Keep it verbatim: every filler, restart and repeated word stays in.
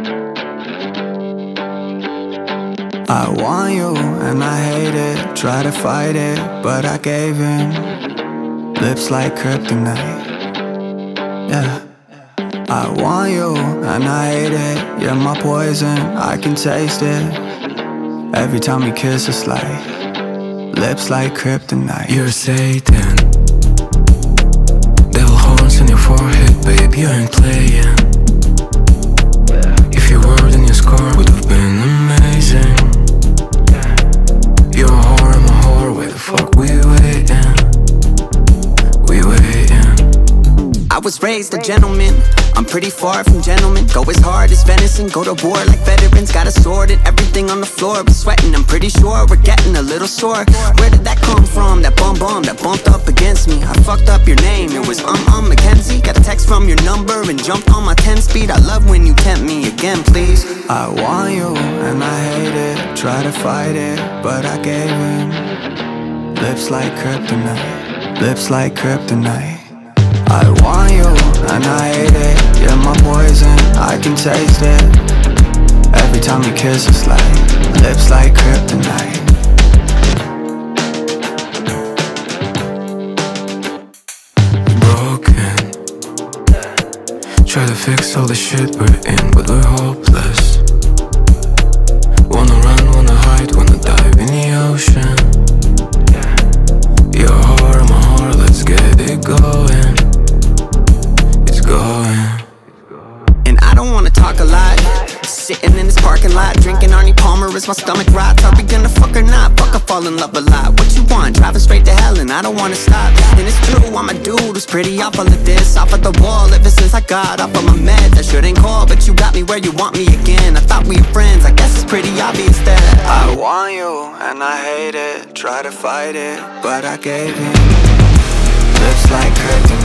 I want you and I hate it, try to fight it, but I gave in. Lips like kryptonite, yeah. I want you and I hate it, you're my poison, I can taste it. Every time you kiss it's like lips like kryptonite. You're Satan, devil horns on your forehead, babe, you ain't playing. If your word and your score would have been amazing. You're a whore, I'm a whore, where the fuck we waiting? We waiting. I was raised a gentleman, I'm pretty far from gentlemen. Go as hard as venison, go to war like veterans. Got a sword and everything on the floor, but sweating, I'm pretty sure we're getting a little sore. Where did that come from, that bum bum that bumped up against me? I fucked up your name, it was um um Mackenzie. Got a text from your number and jumped on my ten speed. I love when you tempt me again, please. I want you and I hate it, try to fight it, but I gave in. Lips like kryptonite, lips like kryptonite. I want you and I hate it, you're my poison, I can taste it. Every time you kiss it's like lips like kryptonite. Broken, try to fix all the shit we're in, but we're hopeless. Wanna run, wanna hide, wanna dive in the ocean. You're a whore, I'm a whore, let's get it going. It's going. And I don't wanna talk a lot. Sitting in this parking lot, drinking Arnie Palmer as my stomach rots. Are we gonna fuck or not? Fuck, I fall in love a lot. What you want? Driving straight to hell and I don't wanna stop. And it's true, I'm a dude who's pretty off all of this. Off of the wall ever since I got off of my meds. I shouldn't call, but you got me where you want me again. I thought we were friends, I guess it's pretty obvious that I want you and I hate it, try to fight it, but I gave in. Lips like kryptonite.